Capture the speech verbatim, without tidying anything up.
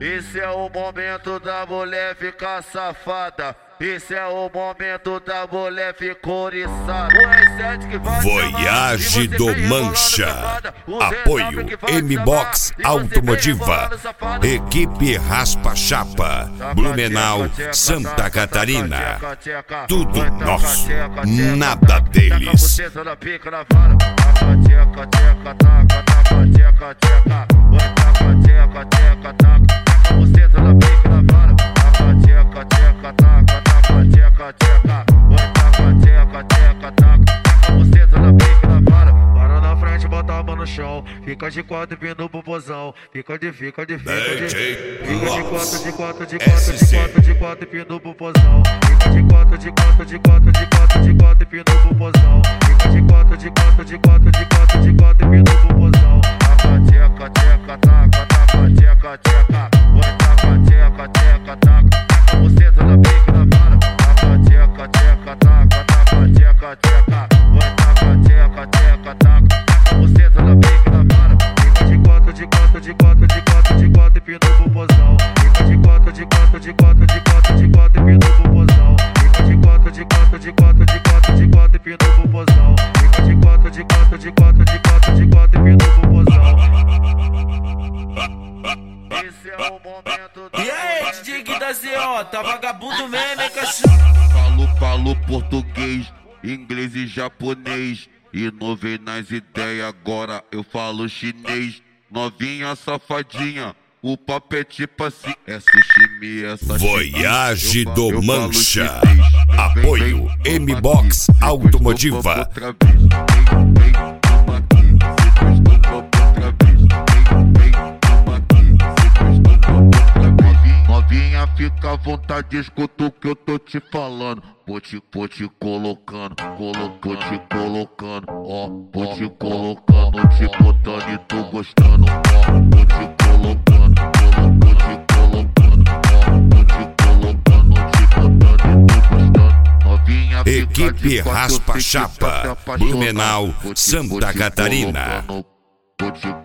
Esse é o momento da mulher ficar safada. Esse é o momento da mulher ficar oriçada. O R sete que vai Voyage do Mancha. Apoio M-Box Automotiva. Equipe Raspa Chapa. Blumenau, Santa Catarina. Tudo nosso, nada deles. Para na frente, bota a mão no chão. Fica de quatro, pindo pro pozão. Fica de, fica de, fica de. Fica de quatro, de quatro, de quatro, de quatro, de quatro, pindo pro pozão. Fica de quatro, de quatro, de quatro, de quatro, de quatro, pindo pro pozão. Fica de quatro, de quatro, de quatro, de quatro, de quatro, pindo pro pozão. Taca, teca, teca, taca, taca, teca, teca. Vai taca, teca, teca, taca. Taca você na pica na vara. Taca, teca, teca, taca, taca, teca, teca. Vai taca, teca, teca, taca. Taca você na pica na vara. Fica de quatro, de quatro, de quatro, de quatro, de quatro, pindo pro pozão. Fica de quatro, de quatro, de quatro, de quatro, de quatro, pindo pro pozão. Fica de quatro, de quatro, de quatro, de quatro, de quatro, pindo pro pozão. Fica de quatro, de quatro, de quatro, de quatro, de quatro, pindo pro pozão. Esse é o momento da... E aí, D J Gui da Z O, tá vagabundo mesmo, hein, cachorro? Falo, falo português, inglês e japonês. Inovei nas ideias, agora eu falo chinês. Novinha safadinha, o papo é tipo assim. É sushi, essa Voyage do Mancha. Apoio M-Box Automotiva. Novinha, fica à vontade, escuta o que eu tô te falando. Vou te, vou te colocando, colo, vou te colocando, ó. Vou te colocando, te botando e tô gostando, ó. Vou te colocando, colo, vou te colocando, ó. Vou te colocando, te botando e tô gostando. Novinha, Equipe Raspa Chapa. Blumenau, Santa Catarina. Vou te